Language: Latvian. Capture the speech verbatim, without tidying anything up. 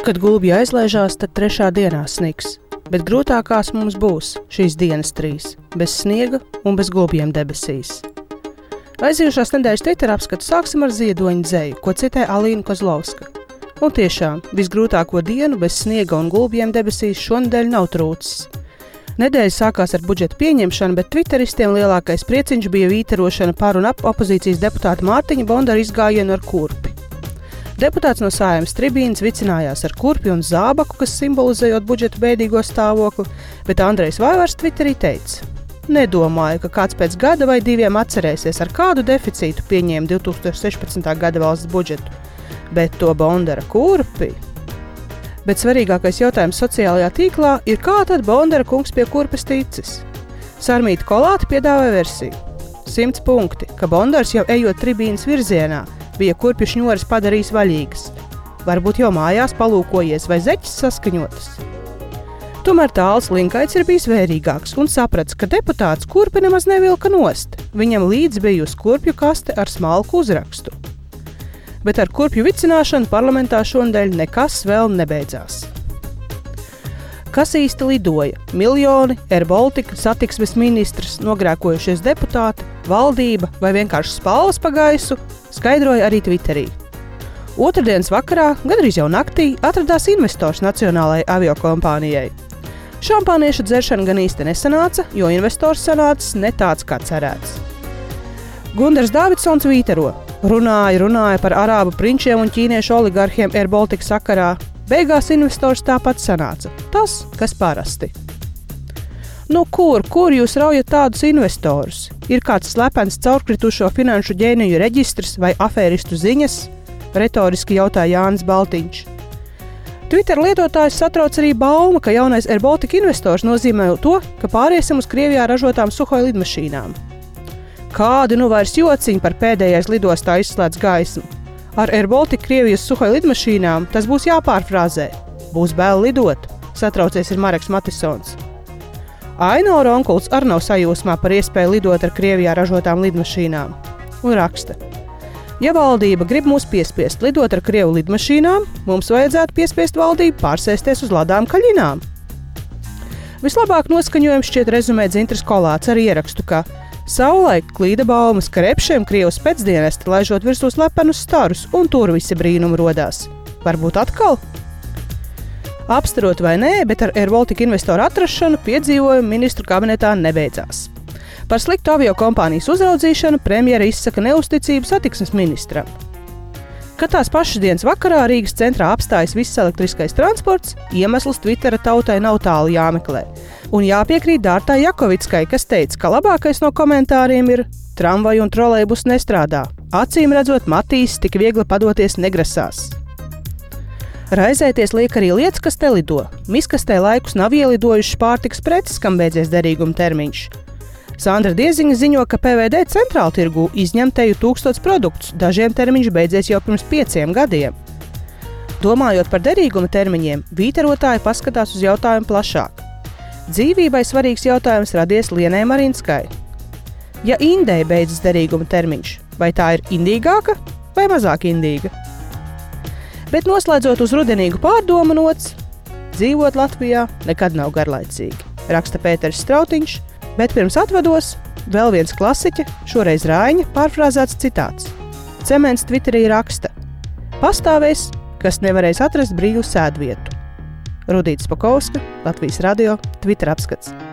Kad gulbji aizlaižās, tad trešā dienā sniks, bet grūtākās mums būs šīs dienas trīs, bez sniega un bez gulbjiem debesīs. Aizijušās nedēļas Twitter apskatu sāksim ar ziedoņu dzeju, ko citē Alīna Kozlovska. Un tiešām, visgrūtāko dienu bez sniega un gulbjiem debesīs šonedēļ nav trūcis. Nedēļa sākās ar budžeta pieņemšanu, bet twitteristiem lielākais prieciņš bija vīterošana par un ap opozīcijas deputāta Mārtiņa Bondara izgājienu ar kurpi. Deputāts no Saeimas tribīnes vicinājās ar kurpi un zābaku, kas simbolizējot budžeta bēdīgo stāvokli, bet Andrejs Vaivars Twitterī teica: nedomāju, ka kāds pēc gada vai diviem atcerēsies, ar kādu deficītu pieņēma divi tūkstoši sešpadsmitā gada valsts budžetu, bet to Bondara kurpi. Bet svarīgākais jautājums sociālajā tīklā ir, kā tad Bondara kungs pie kurpes ticis. Sarmīta Kolāte piedāvāja versiju. Simts punkti, ka Bondars jau ejot tribīnes virzienā, bija kurpju šņoris padarījis vaļīgas. Varbūt jau mājās palūkojies vai zeķis saskaņotas. Tomēr Tāls Linkaits ir bijis vērīgāks un saprats, ka deputāts kurpi nemaz nevilka nost. Viņam līdz bijusi kurpju kaste ar smalku uzrakstu. Bet ar kurpju vicināšanu parlamentā šonedēļ nekas vēl nebeidzās. Kas īsti lidoja? Miljoni, Air Baltica, satiksmes ministrs, nogrēkojušies deputāti, valdība vai vienkārši spalvas pa gaisu, skaidroja arī Twitterī. Otrdienas vakarā, gandrīz jau naktī, atradās investors nacionālajai aviokompānijai. Šampānieša dzeršana gan īsti nesanāca, jo investors sanācis ne tāds, kā cerēts. Gundars Davidsons vītero. Runāja, runāja par arābu prinčiem un ķīniešu oligarhiem Air Baltica sakarā. Beigās investors tāpat sanāca. Tas, kas parasti. Nu kur, kur jūs raujat tādus investorus? Ir kāds slepens caurkritušo finanšu ģēniju reģistrs vai afēristu ziņas? Retoriski jautāja Jānis Baltiņš. Twitter lietotājs satrauc arī bauma, ka jaunais Air Baltica investors nozīmē to, ka pāriesim uz Krievijā ražotām Suhoi lidmašīnām. Kādi nu vairs jociņi par pēdējais lidostā izslēdz gaismu? Ar Air Baltica Krievijas Suhoi lidmašīnām tas būs jāpārfrāzē. Būs bail lidot, satraucies ir Mareks Matisons. Aino Ronkuls arī nav sajūsmā par iespēju lidot ar Krievijā ražotām lidmašīnām. Un raksta: ja valdība grib mūs piespiest lidot ar Krievu lidmašīnām, mums vajadzētu piespiest valdību pārsēsties uz ladām kaļinām. Vislabāk noskaņojums šķiet rezumē Dzintris Kolāts ar ierakstu, ka savulaik klīda baumas, ka repšiem Krievas pēcdienesti laižot virsū slepenus starus, un tur visi brīnumi rodās. Varbūt atkal? Apstarot vai nē, bet ar Air Baltica investoru atrašanu piedzīvojumi ministru kabinetā nebeidzās. Par sliktu aviokompānijas uzraudzīšanu premjera izsaka neusticību satiksmes ministram. Kad tās pašas dienas vakarā Rīgas centrā apstājas viss elektriskais transports, iemesls Twittera tautai nav tālu jāmeklē. Un jāpiekrīt Dārtai Jakovickai, kas teica, ka labākais no komentāriem ir: tramvaju un trolejbus nestrādā. Acīm redzot, Matīs tik viegli padoties negrasās. Raizēties liek arī lietas, kas te lido. Miskastē laikus nav ielidojušas pārtikas preces, kam beidzies derīguma termiņš. Sandra Dieziņa ziņo, ka P V D centrāla tirgū izņem teju tūkstots produktus, dažiem termiņš beidzies jau pirms pieciem gadiem. Domājot par derīguma termiņiem, vīterotāji paskatās uz jautājumu plašāk. Dzīvībai svarīgs jautājums radies Lienai Marinskai. Ja Indei beidzas derīguma termiņš, vai tā ir indīgāka vai mazāk indīga? Bet noslēdzot uz rudenīgu pārdomu nots, dzīvot Latvijā nekad nav garlaicīgi, raksta Pēteris Strautiņš, bet pirms atvados vēl viens klasiķa, šoreiz Raiņa, pārfrāzēts citāts. Cements Twitterī raksta: pastāvēs, kas nevarēs atrast brīvu sēdvietu. Rudīta Spakovska, Latvijas radio, Twitter apskats.